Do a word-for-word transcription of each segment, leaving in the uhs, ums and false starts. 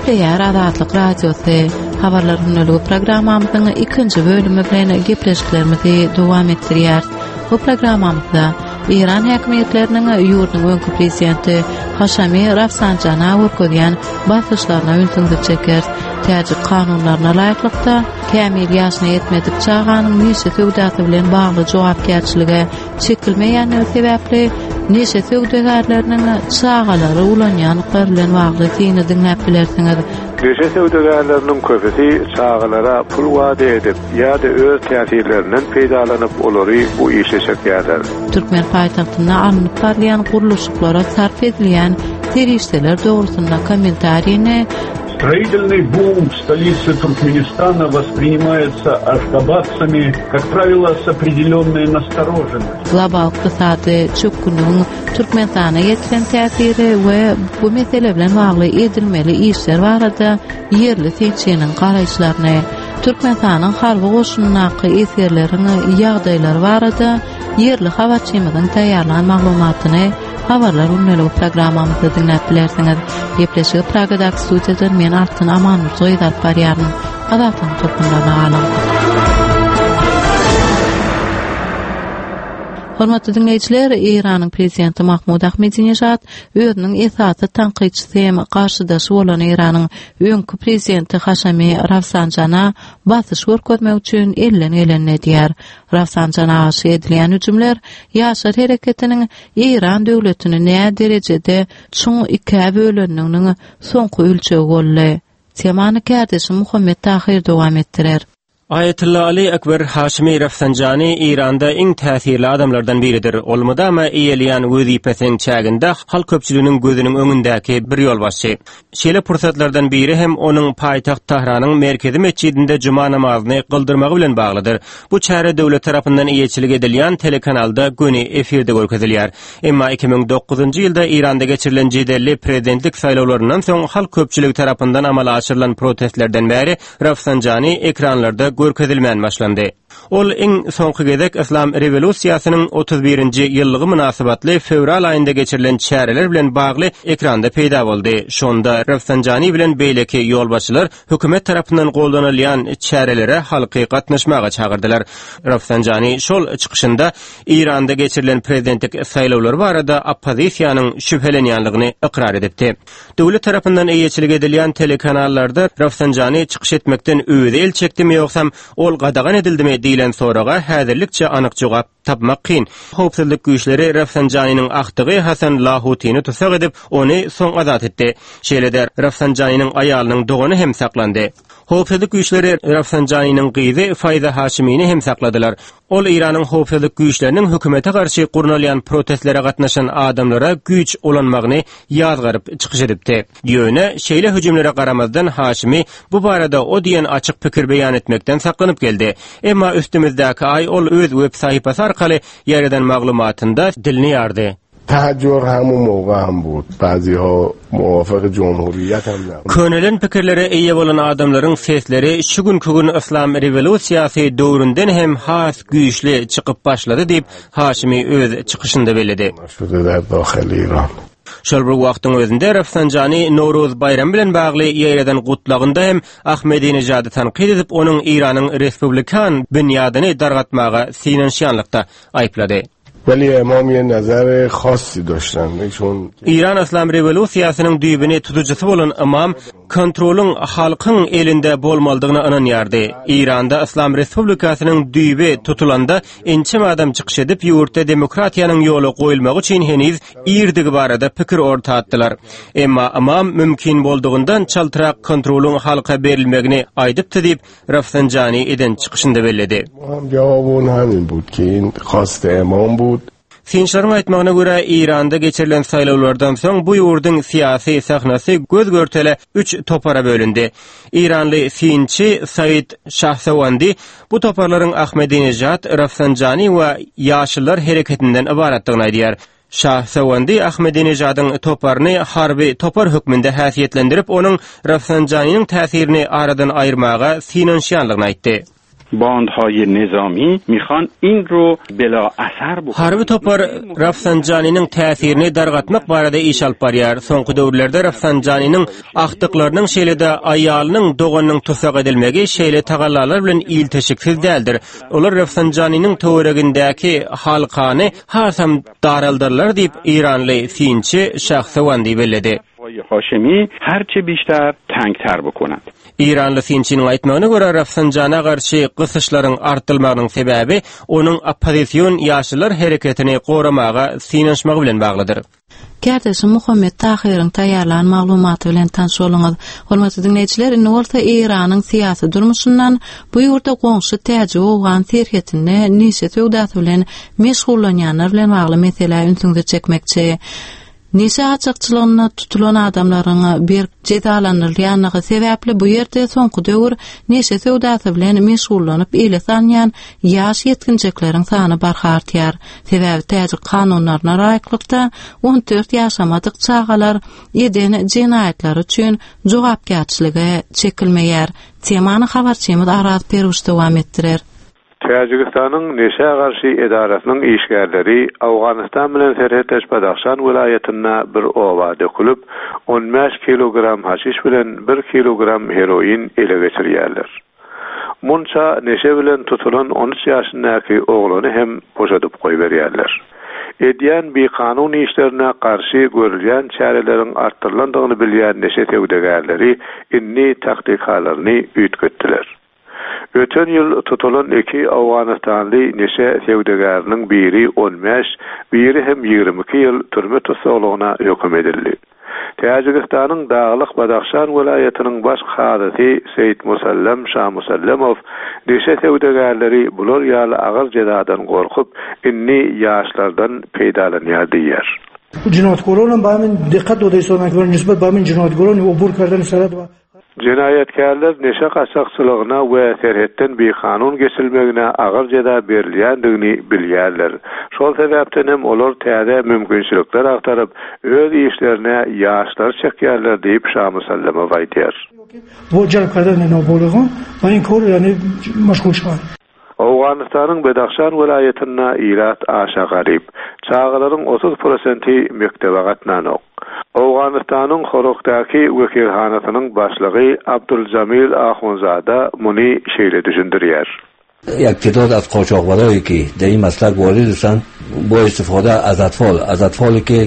Teýär Azatlyk Radiosu habarlaryny programmamyzyň ikinji bölümi bilen gepleşiklerimizi dowam etdirýär. Bu programmamyzda İran häkimetleriniň ýurdunyň öňkü prezidenti Haşamy Rafsanjana öküzýän basyşlaryna ünsiňdi çeker. Täjik kanunlaryna laýyklykda kämil ýaşyna ýetmedik çağanyň näçe söwdasy bilen bagly jogapkärçiligi çekilmeýän sebäpli näçe söwdagärläriniň çağalary ulanýanlyklary bilen bagly syny dinläp bilersiňiz. Köşe söwdagärläriniň köpüsi çağalara pul wada edip ýa-da öz täsirlerinden peýdalanyp olary bu işe çekýärler. Türkmen paýtagtyna alınıp barýan guruluşlara sarf edilýän serişdeler dogrusynda kommentariýini Строительный бум в столице Туркменистана воспринимается ашхабадцами, как правило, с определенной настороженностью. Global iqtisady çökünüň Türkmenistana ýetiren täsiri we bu mesele bilen bagly edilmeli işler barada yerli seçenin garaýşlaryny, Türkmenistanyň harby goşunynaky eserlerini ýagdaýlar barada yerli habarçymyzyň taýýarlanan maglumatyny habarlar ünlü programmamyzda dinläp bilersiňiz. Gepleşigi Pragadak studiýadan men Artyn Amanur Zoýdar barýaryn. Azatlyň topundan alan. Hormatly dinleýijiler, İranyň prezidenti Mahmud Ahmadinejad özüniň esasy tanqidçisi hem garşydaşy bolan İranyň öňkü prezidenti Haşamy Rafsanjana basyş görkezmek üçin ellen ellenne diýär. Rafsanjana aşy edilýän hüjümler ýaşar hereketiniň İran döwletini näme derejede çoň iki bölünýäniň soňky ölçegi boldy. Temany kardeşim Muhammed Tahir dowam etdirer. Ayetullah Ali Ekber Haşimy Rafsanjany İranda iň täsirli adamlardan biridir. Olmadama eýelýän wezipesiň çäginde halk köpçüliginiň gözüniň öňündäki bir ýolbaşçy. Şeýle pursatlardan biri hem onuň paýtaxt Tahranyň merkezi mescidinde juma namazyny gıldyrmagy bilen baglydyr. Bu çäre döwlet tarapyndan eýetçilik edilýän telekanalda göni efirde görkezilýär. Emma iki ming dokuzunçy ýylda Iranda geçirilen jedelli prezidentlik saýlawlarynyň soň halk köpçüligi tarapyndan amala aşyrylan protestlerden bäri Rafsanjany ekranlarda görkezilmän başlandy. Ol iň soňky gezek İslam revolýusiýasynyň otuz birinji ýyllygy munasabatly fevral aýynda geçirilen çäreler bilen bagly ekranda peýda boldy. Şonda Rafsanjany bilen beýleki ýolbaşçylar hökümet tarapyndan gollanylýan çärelere halky gatnaşmaga çagyrdylar. Rafsanjany şol çykyşynda İranda geçirilen prezidentlik saýlawlary barada oppozisiýanyň şüphelenýänligini ikrar edipdi. Döwlet tarapyndan eýetçilik edilýän telekanallarda Rafsanjany çykyş etmekden öýde el çekdimi ýoksam ol gadagan edildimi diýilen soraga häzirlikçe anyk jogap tapmak kyn. Howpsuzlyk güýçleri Rafsanjanynyň agtygy Hasan Lahutyny tutsak edip ony soň azat etdi. Şeýlede Rafsanjanynyň aýalynyň dogany hem saklandy. Howpsuzlyk güýçleri Rafsanjanynyň gyzy Fayza Haşimyny hem sakladylar. Ol İranyň howpsuzlyk güýçleriniň hökümete garşy gurnalýan protestlere gatnaşan adamlara güýç olanmagyny ýazgaryp çykyş edipdi. Ýöne şeýle hüjümlere garamazdan Haşimy bu barada o diýen açyk pikir beýan etmekden saklanyp geldi. Emma üstümizdäki ay ol öz web sahypasy arkaly ýerden maglumatynda dilini ýardy. تحجر همون موقع هم بود بعضی‌ها موافق جمهوریت هم نبود. Könelen pikirlere eýe bolan adamlaryň sesleri şu günkü gün İslam revolýusiýasy döwründen hem has güýçli çykyp başlady diýip Haşimy öz çykyşynda beledi. شده در داخل ایران. Şol bir wagtyň özünde Rafsanjany Nowruz bayram bilen bagly ýerden gutlagynda hem Ahmadinejady tanqid edip onuň Iranyň respublikan bünýadyny dargatmaga synanşýanlykda aýplady. ولی امام یه نظر خاصی داشتن چون İran İslam revolýusiýasynyň düýbini tutucusy bolan imam kontrolyň halkyň elinde bolmalydygyny ananýardy. İranda İslam Respublikasynyň düýbi tutulanda ençem adam çykyş edip ýurtda demokratiýanyň ýoly goýulmagy üçin heniz irdigi barada pikir ortatdylar. Emma imam mümkin boldugyndan çaltyrak kontrolyň halka berilmegini aýdypdy diýip Rafsanjany eden çykyşynda belledi. هم جواب اون همین بود که این خواست امام بود. Finşlaryň aýtmagyna görä Iranda geçirilen saýlawlardan soň bu ýurdun syýasy sahnasy göz görtele üç topara bölündi. İranly finçi Said Şahsawandi bu toparlaryň Ahmadinejad, Rafsanjany we ýaşylar hereketinden ibaratdygyny aýdýar. Şahsawandi Ahmadinejadyň toparyny harby topar hökmünde häsiýetlendirip onuň Rafsanjanynyň täsirini aradan aýyrmaga synanşýanlygyny aýtdy. باندهای نظامی میخوان این رو بلا اثر بکنن. Harbi topar Rafsanjanining täsirini dargatmak barada iş alyp barýar. Soňky döwürlerde Rafsanjanining akdyklarynyň şeýlede aýalynyň doganynyň tusak edilmegi şeýle tagallalar bilen ilteşiksiz däldir. Olar Rafsanjanining töweregindäki halkany hasam daraldylar diýip İranly finçi Şahsawandi belledi. Haşimi herçe بیشتر tengter بکنند. İranly finçiniň aýtmagyna görä Rafsanjana garşy gysyşlaryň artylmagynyň sebebi onuň oppozisiýon ýaşylar hereketini goramaga synaşmagy bilen baglydyr. Gerdeşi Muhammed Tahiryň taýýarlan maglumaty bilen tanış boluňuz. Hormatly dinleýijiler, indi bolsa İranyň syýasy durmuşyndan bu ýurda goňşy täze owgan serhetini niçe töwdaty bilen meşgullanýanlar bilen bagly mesele ünsüňde çekmekçi. Nise açıkçılığına tutulan adamların bir cezalandırılyanlığı sebepli bu yerde soňky döwür nese sowdasy bilen meşgullanyp ile sanýan ýaş yetkinjeklerin sany barhartýar. Sebebi täze kanunlaryna raýatlykda on dört ýaşamadyk çagalar eden jinayetler üçin jogapkärçiligi çekilmeýär. Temany habarçymyz Araz Peruş dowam etdirer. Täjikistanyň Neşe garşy edaratnyň işgärleri Awganistan bilen serhetdeş Badaxşan vilayatyna bir owa dökülüp on beş kilogram haşiş bilen bir kilogram heroin ele geçirýärler. Munça Neşe bilen tutulan on üç ýaşyndaky oglany hem boşadyp goýberýärler. Edýän bir kanun işlerine karşı görülýän çäreleriň artdyrylandygyny bilýän Neşe tewdegärleri inni taktikalaryny üýtgetdiler. Ötön ýyl tutulan iki Awganistanly Neşe sewdegäriniň biri on beş, biri hem ýygrimi iki ýyl türme tutsalygyna höküm edildi. Täjikistanyň Daglyk Badaxşan vilayatynyň baş hadysy Seyit Musallem Şah Musallamow Neşe sewdegärleri bular ýaly agyr jezadan gorkup inni ýaşlardan peýdalanýar diýer. Cinayetkorlarla bamin dikkat odaysamak var nisbet bamin cinayetkorlarla obur kardan sarat var. Cinayetkarlar neşe kaçakçılığına ve serhetten bir kanun geçilmegine agyr jeda berilýändigini bilýärler. Şol sebäpden hem olar täze mümkinçilikler agtaryp öz işlerine ýaşlar çekýärler diýip Şah Musallamow aýtýar. Bu jalp kardan nabolygyn, bayin kor ýani meşgul şahar. Awganistanyň Badaxşan vilayatyna irat aşa garyp. Çağalaryň otuz prosenti mektebe gatnanok. Awganistanyň Horokdaky wekilhanasynyň başlygy Abduljamil Ahunzada muny şeýle düşündirýär. یک تعداد از قاچاقبرایی که در این مسلک واردن با استفاده از اطفال از اطفالی که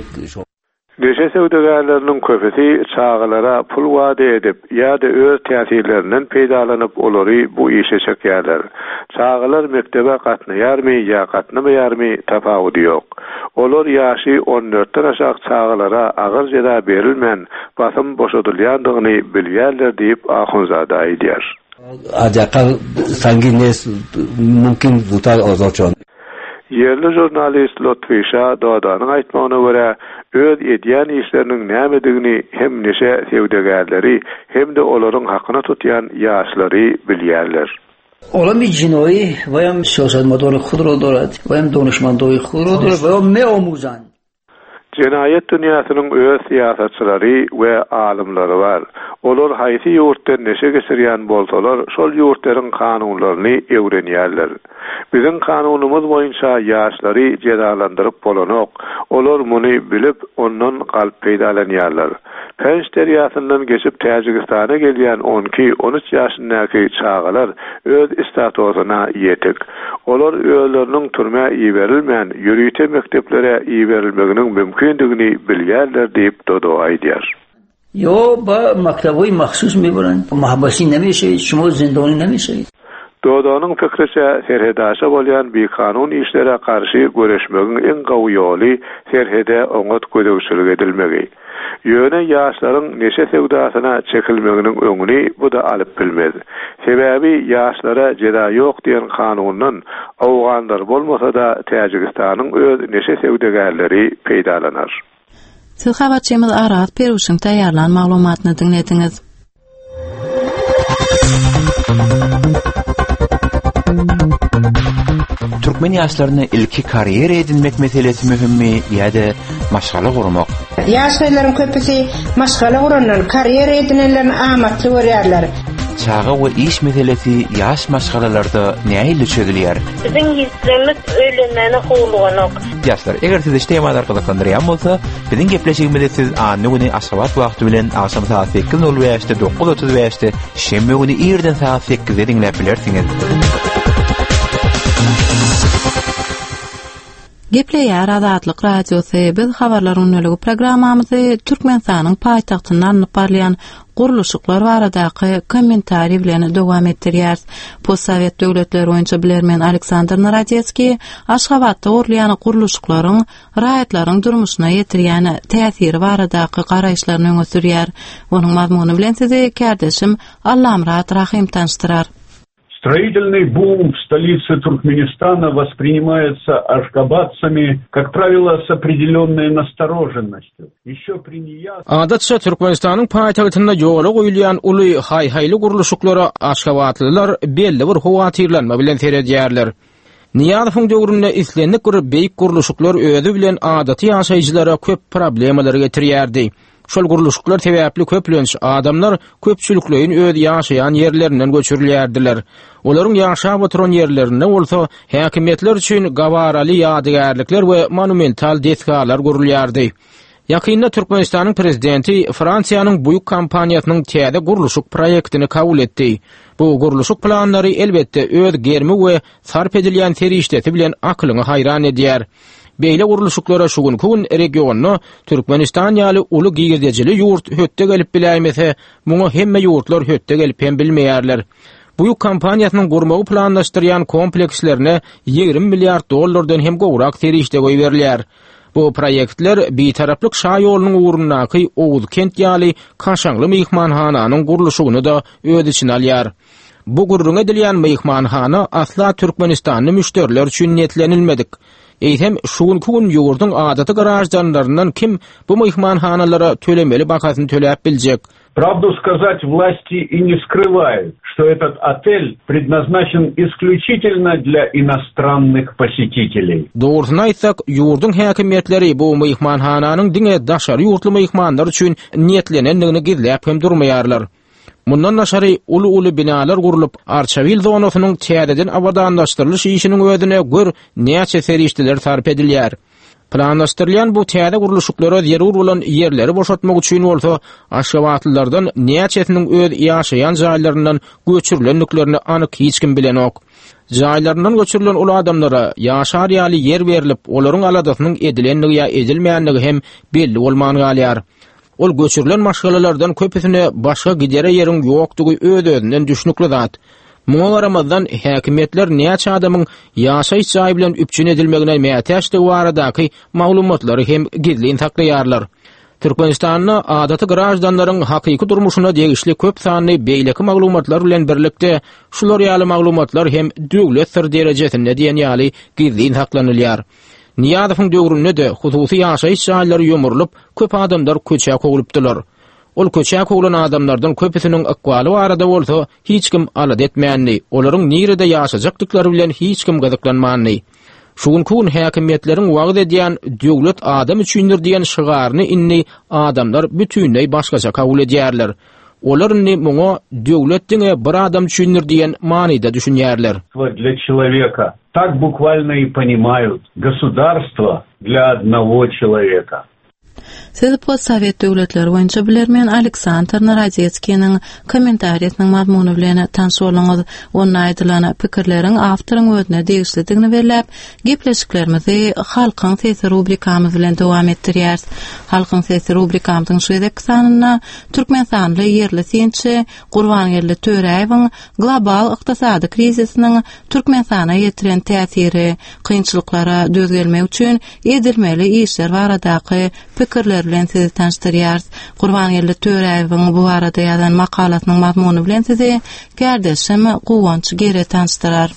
Neşe sewdegärleriniň köpesi çağalara pul wada edip ýa-da öz täsirlerinden peýdalanyp olary bu işe çekýärler. Çağalar mektebe gatnaýarmy ýa gatnamaýarmy tapawudy ýok. Olar ýaşy on dörtten aşağı çağalara agyr jeda berilmän basym boşadylýandygyny bilýärler diýip Ahunzada aýdýar. Ajaqal sangin nes mümkin zutar azad şon. Yerli jurnalist Lotfi Şah Dodanyň aýtmagyna görä, öz edýän işleriniň nämedigini hem neşe sewdegärleri hem de olaryň hakyna tutýan ýaşlary bilýärler. Olam bir cinoyi ve hem siyasetmedar khud ro dorad ve hem donishmandoy khud ro dorad ve hem me'amuzan. Cinayet dünýäsiniň öz siýasatçylary we alymlary bar. Olar haýsy ýurtda neşe geçirýän bolsalar, şol ýurtlaryň kanunlaryny öwrenýärler. Bizim kanunumuz boýunça ýaşlary cezalandyryp bolanok. Olar muny bilip ondan galyp peýdalanýarlar. Penç derýasyndan geçip Täjikistana gelýän on iki on üç ýaşyndaky çağalar öz statusyna ýetik. Olar öýleriniň türme iýberilmän ýürüýte mekteplere iýberilmeginiň mümkindigini bilýärler diýip Dodo aýdýar. Yo, ba maktaboy mahsus meburan. Mahbasi nemeşeýid, şumo zindany nemeşeýid. Dodanyň fikriçe serhedaşa bolýan bir kanun işlere karşı göreşmegiň en gawy ýoly serhede oňat gödegçilik edilmegi. Ýöne ýaşlaryň neşe sewdasyna çekilmeginiň öňüni bu da alyp bilmez. Sebebi ýaşlara jeda ýok diýen kanundan awganlar bolmasa da Täjikistanyň öz neşe sewdegärleri peýdalanar. Siz habarçymyz Araz Peruşyň taýýarlan maglumatyny dinlediňiz. Türkmen ýaşlaryna ilki karýera edinmek meselesi mühimmi ýa-da maşgala gurmak? Ýaşlaryň köpüsi maşgala guranlar, karýera edinenler amatly görýärler. çağa we iş meselesi yaş maşgalalarda näyle çözülýär? Bizim hislerimiz öýlenmäne howlugynyk. Ýaşlar, eger siz işleýän arkalykandyryam bolsa, biziň gepleşigimizde siz any güni aşgabat wagty bilen akşam saat sekiz nol beşte dokuz otuz beşte şembe güni ýerden saat sekizde dinläp bilersiňiz. Gepleýär Azatlyk radiosy biz habarlaryň öňündäki programmamyzy Türkmenistanyň paýtagtyndan alýp barýan guruluşyklar baradaky kommentari bilen dowam etdirýär. Postsovet döwletleri boýunça bilermen Aleksandr Narodetski Aşgabatda urlayan guruluşyklaryň raýatlaryň durmuşyna ýetirýän täsiri baradaky garaýşlaryny öňe sürýär. Onuň mazmuny bilen sizi kärdeşim Allamrat Rahim tanıştyrar. Строительный бум в столице Туркменистана воспринимается ашгабадцами, как правило, с определенной настороженностью. Еще при неясности... Adatça Türkmenistanın paýtagtynda ýola goýulýan uly haý-haýly guruluşyklary Aşgabatlylar belli bir howatyrlanma bilen seredýärler. Niýazowyň döwründe islendik bir beýik guruluşyklar öýdi bilen adaty ýaşaýjylara köp problemler getirýärdi. Şol guruluşyklar sebäpli köplenç adamlar köpçüliklerin öýdi ýaşaýan ýerlerinden göçürilýärdiler. Olaryň ýaşap oturan ýerlerinde bolsa häkimetler üçin gawaraly ýadygärlikler we monumental desgalar gurulýardy. Ýakynda Türkmenistanyň prezidenti Fransiýanyň buýuk kampaniýasynyň täze guruluşyk proýektini kabul etdi. Bu guruluşyk planlary elbetde öz germi we sarp edilýän serişdeti bilen aklyňy haýran edýär. Beýle guruluşyklara şugun kun regionu Türkmenistan ýaly uly giýirdejili ýurt hötte gelip biläýmese, muňa hemme ýurtlar hötte gelip hem bilmeýärler. Buýuk kampaniýasynyň gurmagy planlaşdyrýan komplekslerine ýigrim milliard dollardan hem gowrak serişde goýberler. Bu proýektler bitaraplyk şa ýolunyň uğrundaky Oğuz kent ýaly Kaşaňly myhmanhananyň guruluşyny da öz içine alýar. Bu gurrun edilýän myhmanhana asla Türkmenistanyň müşteriler üçin niýetlenilmedik. Eýsem şugun kun ýurdun adaty garajdanlaryndan kim bu myhmanhanalara tölemeli bakasyny töläp biljek? Правду сказать, власти и не скрывают, что этот отель предназначен исключительно для иностранных посетителей. Doğrusunu aýtsak, ýurdun häkimetleri bu myhmanhananyň diňe daşary ýurtly myhmanlar üçin niýetlenendigini gizläp hem durmaýarlar. Mundan naşary uly-uly binalar gurulup, Arçavil zonasynyň täzeden abadanlaşdyrylyş işiniň ödüne gör näçe serişdiler sarp edilýär. Planlaşdyrılan bu täze guruluşyklara zerur bolan ýerleri boşatmak üçin bolsa, Aşgabatlylardan näçesiniň öz ýaşaýan jaýlaryndan göçürilendiklerini anyk hiç kim bilenok. Jaýlaryndan göçürilen ol adamlara ýaşar ýaly yer berilip, olaryň aladasynyň edilendigi ýa edilmeýändigi hem belli bolman galýar. Ol göçürilen maşgalalardan köpüsine başga gidere ýeriň ýokdugy öz-özünden düşnükli zat. Muňa garamazdan häkimetler näçe adamyň ýaşaýyş jaýy bilen üpçün edilmegine mätäçdigi baradaky maglumatlary hem gizlin saklaýarlar. Türkmenistanyň adaty garajdanlaryň hakyky durmuşyna degişli köp sanly beýleki maglumatlar bilen birlikde şular ýaly maglumatlar hem döwlet sir derejesinde diýen ýaly gizlin saklanylýar. Niýazowyň döwründe de hususy ýaşaýyş jaýlary ýomurlyp, köp adamlar köçe kogulypdylar. Ol köçe kogulan adamlardan köpüsiniň akwaly barada bolsa, hiç kim alad etmeýänli, olaryň nirede ýaşajakdyklary bilen hiç kim gazyklanmanly. Şugun kun häkimetleriň wagt edýän döwlet adam üçindir diýen şygaryny inni adamlar bütünlei başgaça kabul edýärler. Olaryny muňa döwlet diňe bir adam üçindir diýen manyda düşünýärler. Для человека так буквально и понимают. Государство для одного человека. Siz postsovet döwletleri boýunça bilermen Aleksandr Narodetskiň kommentariýasynyň mazmuny bilen tanış bolňyz. Onuň aýdylan pikirleriň awtoryň özüne degişlidigini berläp, gepleşiklerimizi Halkyň sesi rubrikamyz bilen dowam etdirýäris. Halkyň sesi rubrikamyzyň şu edeki sanyna Türkmenistanly ýerli sençi Gurbangeli Töreýewiň global ykdysady krizisiniň Türkmenistana ýetiren täsiri, kynçylyklara döz gelmek üçin edilmeli işler baradaky pikirler bilen sizi tanıştırýar. Gurbangeli Töreýewiň bu arada ýazan makalasynyň mazmuny bilen sizi gärdeşim Guwanç gere tanıştyrar.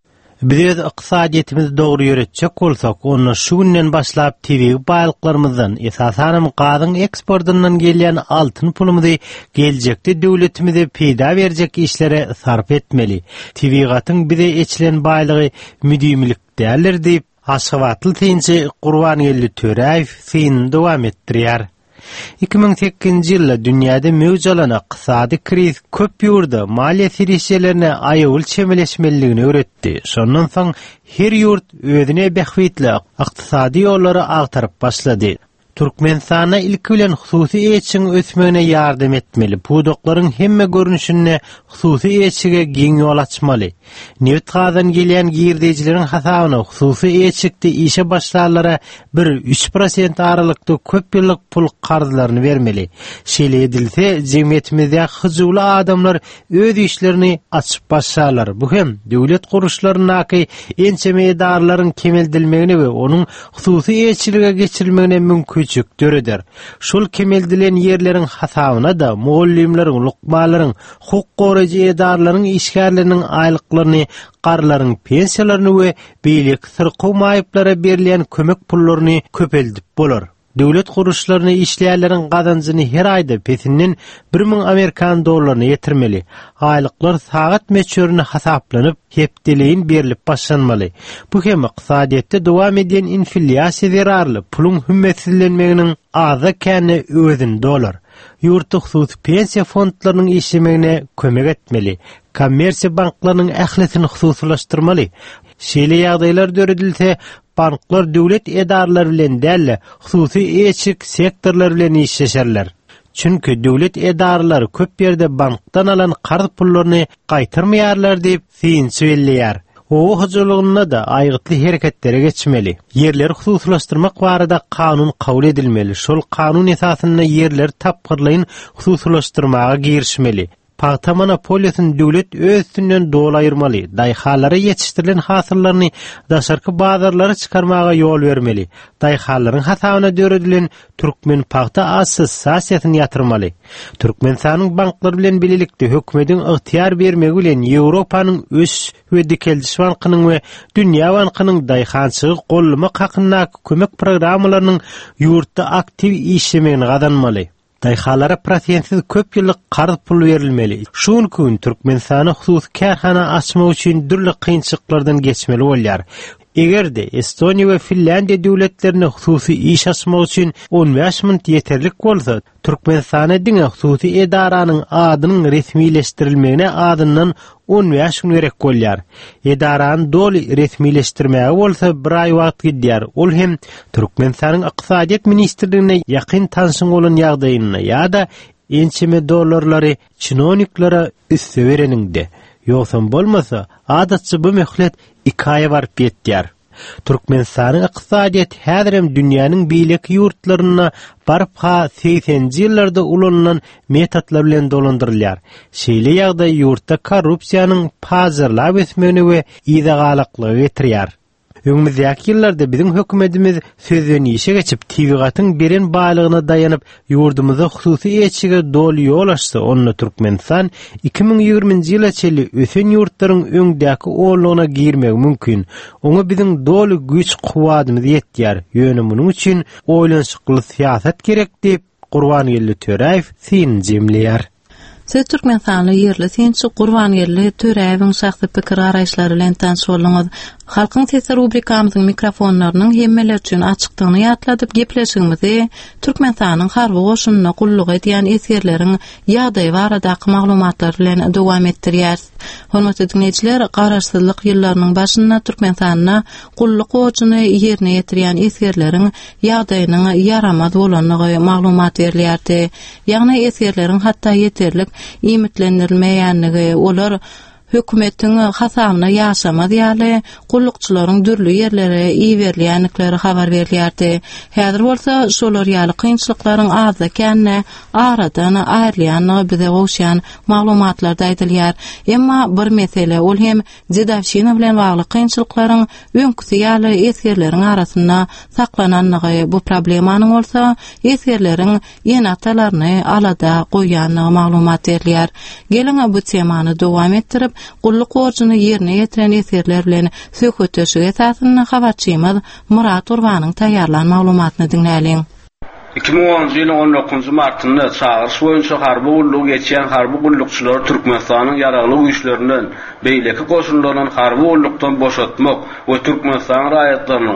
Biz iqtisadiýetimizi dogry ýöretjek bolsak, onu şu günden başlap T V baýlyklarymyzdan, esasan gazyň eksportyndan gelýän altyn pulumuzy geljekde döwletimize peýda berjek işlere sarp etmeli. T V gatyň bize eçilen baýlygy müdimlik däldir diýip Aşgabatly tençi Gurbangeli Töreýew fin dowam etdirýär. iki ming sekizinji ýylda dünýäde mewjud bolan ykdysady kriz köp ýurda maliýe sirişçilerine aýagyl çemeleşmeligini öğretdi. Şondan soň her ýurt özüne behwitli ykdysady ýollary agtaryp başlady. Türkmenistana ilki bilen hususy eçiň ösmegine ýardam etmeli. Pudoklaryň hemme görünüşine hususy eçige giň ýol açmaly. Newt gazan gelýän girdejileriň hasabyna hususy eçikde işe başlarlara bir üç prosent aralykda köp ýyllyk pul garzylaryny bermeli. Şeýle edilse, jemgyýetimizde hyjyly adamlar öz işlerini açyp başlarlar. Bu hem döwlet guruşlarynaky ençeme edarlaryň kemeldilmegine we onuň hususy eçilige geçirilmegine mümkin döreder. Şol kemeldilen yerlerin hasabyna da muallimleriň, lukmalaryň, hukuk goraýjy edarlaryň işgärleriniň aýlyklaryny, garlaryň pensiýalaryny we beýlik syrky maýyplara berilen kömek pullaryny köpeldip bolar. Döwlet guruşlaryny işleýärleriň gazanjyny her aýda pesinden bir ming Amerikan dollaryny ýetirmeli. Aýlyklar sagat meçörüne hasaplanyp, hepdeleýin berilip başlanmaly. Bu hem ykdysadyatda dowam eden inflyasiýa zerarly pulun hümmetsizlenmeginiň aza käni özünde dolar. Ýurtda hususy pensiýa fondlarynyň işlemegine kömek etmeli. Kommersiýa banklarynyň ählisini hususlaşdyrmaly. Şeýle ýagdaýlar döredilse, banklar döwlet edarlary bilen däl, hususy eçik sektorlar bilen işleşerler. Çünki döwlet edarlary köp ýerde bankdan alan garz pullaryny gaýtyrmaýarlar diýip fiň söýleýär. O hyjylygyna da aýgytly hereketlere geçmeli. Yerleri hususlaşdyrmak barada kanun kabul edilmeli. Şol kanun esasyna yerler tapgyrlygyny hususlaşdyrmaga girişmeli. Paýta monopoliýasyny döwlet öz üstünden dolaýyrmaly. Daýhalara ýetişdirilen hasyllaryny daşarky bazarlara çykarmaga ýol bermeli. Daýhalaryň hasabyna döredilen türkmen paýta assosiasiýasyny ýatyrmaly. Türkmenistanyň banklary bilen bilelikde hökümetiň ygtyýar bermegi bilen Ýewropanyň öz we dikeldiş bankynyň we dünýä bankynyň daýhançygy gollamak hakynda kömek programmalarynyň ýurtda aktiv işlemegini gazanmaly. Daýhalara prosentsiz köp ýyllyk garz pul berilmeli. Şuň gün Türkmenistana hususy kärhana açmak üçin dürli kynçylyklardan geçmeli bolýar. Egerde Estoniýa we Finlandiýa döwletlerine hususy iş açmak üçin on beş ming ýeterlik bolsa, Türkmenistana diňe hususy edaranyň adynyň resmileşdirilmegine adyndan on beş gün gerek bolýar. Edarany doly resmileşdirmäge bolsa bir aý wagt gidýär. Ol hem Türkmenistanyň ykdysadyat ministrligine ýakyn tanşyň bolan ýagdaýyna ýa-da ençeme dollarlary çinoniklara üste bereninde. Ýoksa bolmasa, adatçy bu möhlet iki aýa baryp ýetýär. Türkmenistanyň ykdysadyat häzirem dünýäniň beýleki ýurtlaryna baryp ha seksenji ýyllarda ulanylan metodlar bilen dolandyrylýar. Şeýle ýagdaý ýurtda korrupsiýanyň pazarlap etmegine we ýydagalyklygy getirýär. Öňümüzdäki ýyllarda biziň hökümetimiz sözden işe geçip tebigatyň beren baýlygyna daýanyp ýurdumyza hususy eçige doly ýol açsa, onda Türkmenistan iki ming ýigriminji ýyla çeli ösen ýurtlaryň öňdäki orlugyna girmek mümkin. Oňa biziň doly güç kuwatymyz ýetýär. Ýöne munyň üçin oýlanşykly siýasat gerek diýip Gurbanyýly Töräýew sin jemleýär. Siz Türkmenistanyň ýerli sinçi Gurbanyýly Töräýewiň şahsy pikir araýşlary bilen tanış bolýaňyz. Halkyň sesi rubrikamyzyň mikrofonlarynyň hemmeler üçin açykdygyny ýatladyp gepleşigimizi Türkmenistanyň harby goşunyna gulluk edýän esirleriň ýagdaýy baradaky maglumatlar bilen dowam etdirýär. Hormatly dinleýijiler, garaşsyzlyk ýyllarynyň başynda Türkmenistanyna gulluk goşuny ýerine ýetirýän esirleriň ýagdaýynyň ýaramaz bolanyny maglumat berilýärdi. Ýagny esirleriň hatda ýeterlik imitlendirilmeýänligi, olar hökümetiň hasabyna ýaşamaz ýaly gullukçylaryň dürli ýerlere iýerilýänlikleri habar berilýärdi. Häzir bolsa şolar ýaly kynçylyklaryň az ekenne aradan aýrylýanyny bize goşýan maglumatlarda aýdylýar. Emma bir mesele ol hem Zedawşina bilen bagly kynçylyklaryň öňküsi ýaly esirleriň arasynda saklananlygy. Bu problemanyň bolsa esirleriň ýene atalaryny alada goýanyny maglumat berilýär. Gelin bu temany dowam etdirip gulluk gorjuny ýerine ýetiren esirler bilen söhbetleşik esasyny habarçymyz Murat Urbanyň taýýarlan maglumatyny dinläliň. iki ming onunji ýylyň on dokuzunji martynda çağırış boýunça harby gulluk geçýän harby gullukçylar Türkmenistanyň ýaragly güýçlerinden beýleki goşunlaryny harby gullukdan boşatmak we Türkmenistan raýatlarynyň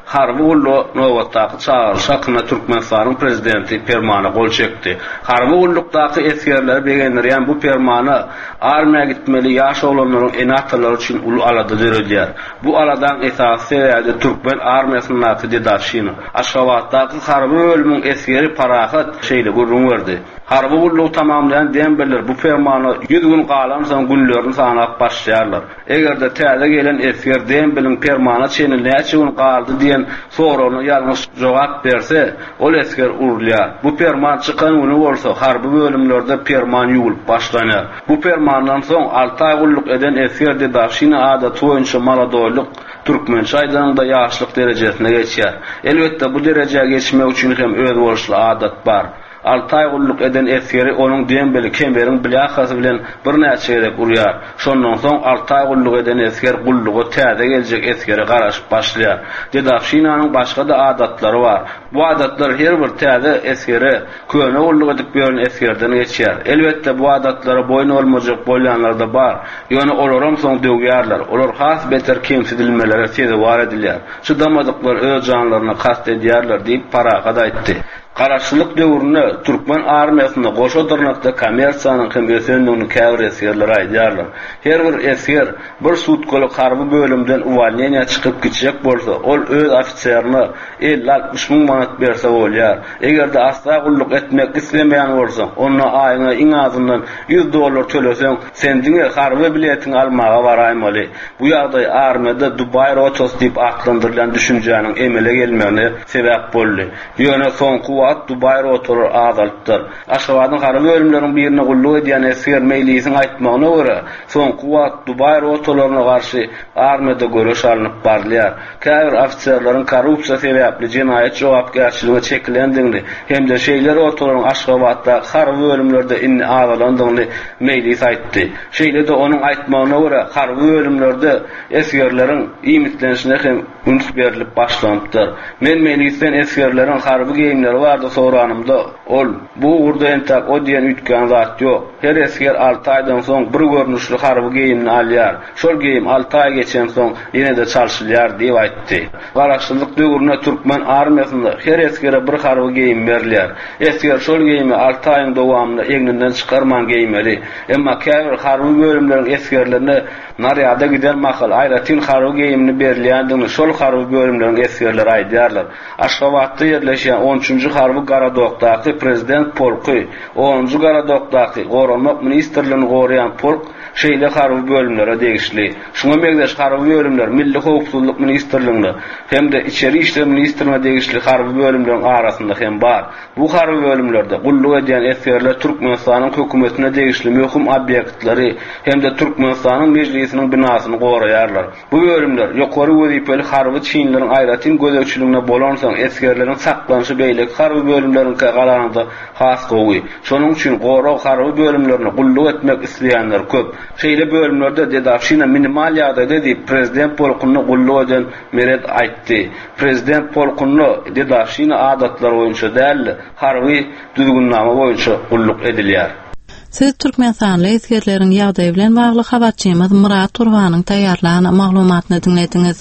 harby ullu Nowatdaky çağırış hakkında Türkmenistanyň prezidenti fermana gol çekdi. Harby ullukdaky eskerler begenlerýän bu fermany armiýa gitmeli ýaş olanlaryň enatalary üçin ulu alada döredýär. Bu aladan esasy ýa-da Türkmen armiýasynyň natydy daşyny. Aşgabatdaky harby bölümiň eskeri parahat şeýle gurrun berdi. Harby ullugy tamamlayan dembeler bu fermany yüz gün galan soň günlerini sanap başlaýarlar. Egerde täze gelen esker dembelin fermana çenli näçe gün galdy diýen soragyna ýalňyş jogap berse, ol esker urulýar. Bu ferman çykan güni bolsa harby bölümlerde ferman ýuwulyp başlanýar. Bu fermandan soň alty ay gulluk eden esker daşyny adaty boýunça maladoýluk Türkmen çaýdanynda ýaşlyk derejesine geçýär. Elbetde bu derejeye geçmek üçin hem öz bolşly adat bar. Alty ay gulluk eden eskeri onuň dembeli kemberin bilahasy bilen bir näçe gerek urýar. Şondan soň alty ay gulluk eden esker gullugy täze geljek eskeri garaşyp başlaýar. Dedafşinanyň başga da adatlary bar. Bu adatlar her bir täze eskeri köne gulluk edip beren eskerden geçýär. Elbetde bu adatlary boyun olmajak bolýanlar da bar. Ýöne olaram soň döwýärler. Olar has beter kemsidilmelere teze war edilýär. Şu damadyklar öz janlaryna kast edýärler diýip paraga da aýtdy. Garaşlyk döwrüne Türkmen armiýasyna goşa dyrnakda kommersiýanyň hem ösenligini käbir eskerler aýdýarlar. Her bir esker bir sutkaly harby bölümden uwalniýa çykyp gitjek bolsa, ol öz ofitserini elli altmış ming manat berse bolýar. Egerde asla gulluk etmek islemeýän bolsa, onda aýyna iň azyndan yüz dollar töleseň, sen diňe harby biletini almaga baraýmaly. Bu ýagdaý armiýada Dubai Rotos diýip aklandyrylan düşünjäniň emele gelmegine sebäp boldy. Ýöne soňky Dubai rotoru azalypdyr. Aşgabatyň harby bölümleriň birini gulluk edýän esker meýlisiň aýtmagyna görä, soň kuwat Dubai rotolaryna garşy armiýada görüş alınıp barlýar. Käbir ofitserlaryň korrupsiýa sebäpli jenaýat jogapkärçiligi çekilendigini hem de şeýler rotolaryň Aşgabatda harby bölümlerde inni azalandygyny meýlis aýtdy. Şeýle de onuň aýtmagyna görä harby bölümlerde eskerleriň iýmitlenişine hem üns berilip başlanýar. Men meýlisden eskerleriň harby geýimleri da soranymda ol bu urda entak o diýen ütgän zat ýok. Her esker alty aýdan soň bir görnüşli harby geýimni alýar. Şol geýim alty ay geçen soň ýene de çalşylýar diýip aýtdy. Garaşlyk döwrüne Türkmen armiýasynda her eskere bir harby geýim berilýär. Esker şol geýimi alty aýyň dowamında eňinden çykarman geýmeli. Emma käbir harby bölümleriň eskerlerine naryada giden mahal aýratyn harby geýimni berilýändigini şol harby bölümleriň eskerleri aýdýarlar. Aşgabatda ýerleşýän on üçünji harby Garadokdaky prezident polky, onuncu Garadokdaky goranmak ministerligini goraýan polk şeýle harby bölümlere degişli. Şuňa megdeş harby bölümler Milli Howpsuzlyk ministerligini hem de içeri işler ministerligine degişli harby bölümleriň arasynda hem bar. Bu harby bölümlerde gulluk edýän eskerler Türkmenistanyň hökümetine degişli möhüm obýektleri hem de Türkmenistanyň mejlisiniň binasyny goraýarlar. Bu bölümler ýokary wezipeli harby çynlaryň aýratyn gözegçiligine bolan soň eskerleriň saklanyşy beýlek harby bölümleriň galanynda has gowy. Şonuň üçin gora harby bölümlerini gulluk etmek isleýänler köp. Şeýle bölümlerde dedafşina minimal ýagdaýda diýip prezident polkuny gulluk eden Meret aýtdy. Prezident polkuny dedafşina adatlary boýunça däl, harby düzgünnama boýunça gulluk edilýär. Siz Türkmenistanly eskerleriň ýagdaýy bilen bagly habarçymyz Murat Turwanyň taýýarlanan maglumatyny dinlediňiz.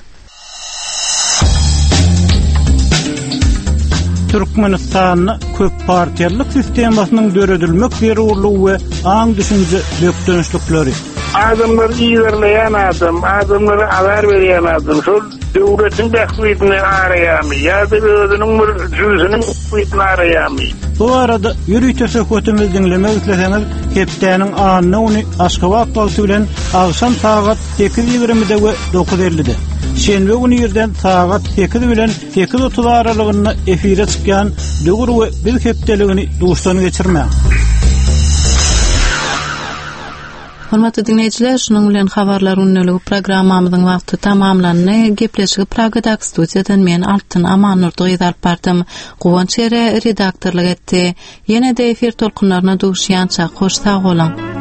Türkmenistan köp partiýalyk sistemasynyň döredilmek berurlugy we aň düşünje dökdönüşlikleri. Adamlar iýerleýän adam, adamlara habar berýän adam, şol döwletiň tähwidini araýamy, ýa-da özüniň bir jüzüniň tähwidini araýamy. Bu arada ýürüýt tösekotymyzy dinlemek isleseňiz, hepdeniň anyny ony Aşgabat wagty bilen agşam saat sekiz ýigrimide we dokuz ellide. Şenbe günü ýerden saat sekiz bilen sekiz otuz aralygynda efire çykýan döwür we biz hepdeligini duşdan geçirmek. Hormatly dinleyijiler, şunuň bilen habarlar ünlüligi programmamyzyň wagty tamamlandy. Gepleşigi Pragadak studiýadan men Altyn Amanur doýdar bardym. Gowanç ere redaktorlyk etdi. Ýene-de efir tolkunlaryna duşýança hoş sag bolan.